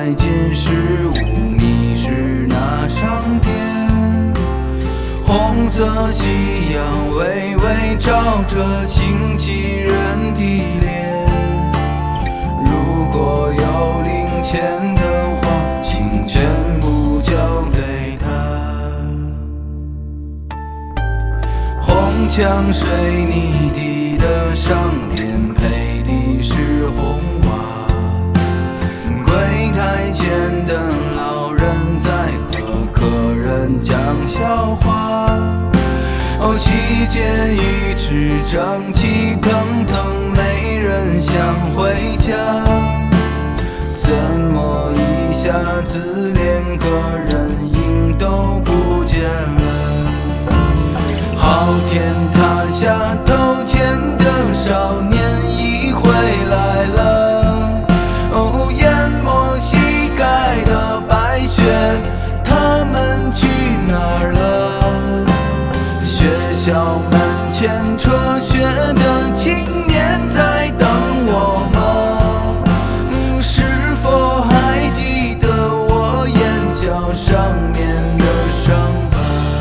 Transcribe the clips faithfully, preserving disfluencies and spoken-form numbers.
太近时雾迷失那商店，红色夕阳微微照着新奇人的脸。如果有零钱的话，请全部交给他。红墙水泥地的商店配的是红瓦，柜台前的老人在和客人讲笑话。哦，席间一直整齐腾腾，没人想回家。怎么一下子连个人影都不见了？好天塌下头前的少年已回来了。哦，淹没膝盖的白雪，他们去哪儿了？学校门前辍学的青年在等我吗？嗯，是否还记得我眼角上面的伤疤？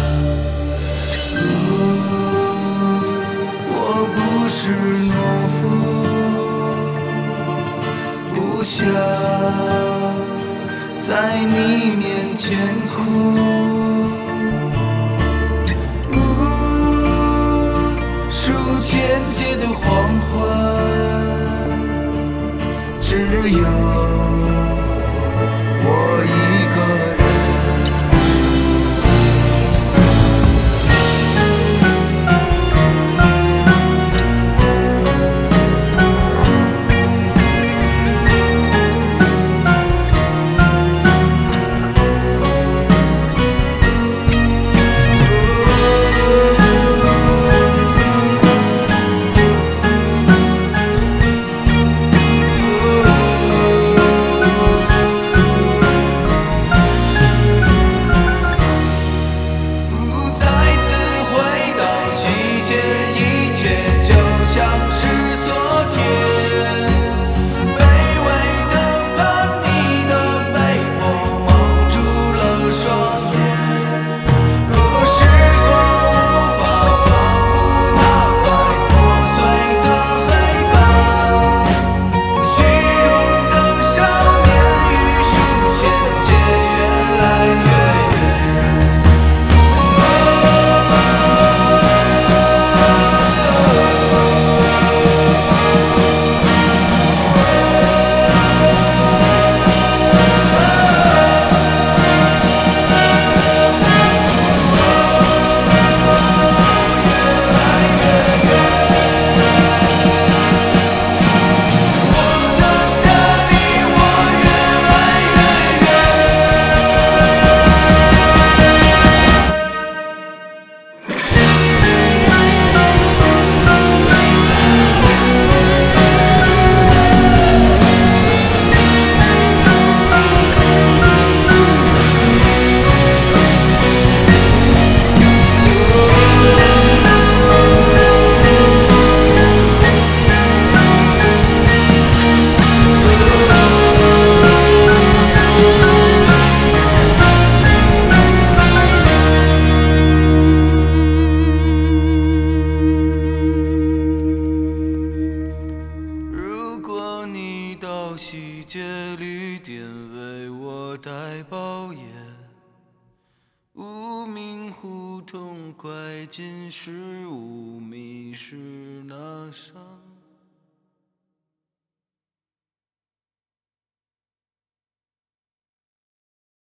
我不是懦夫，不想在你面前哭。数千劫的黄昏，只有我一个人。西街旅店为我带包烟，无名胡同拐进时，无迷失那伤。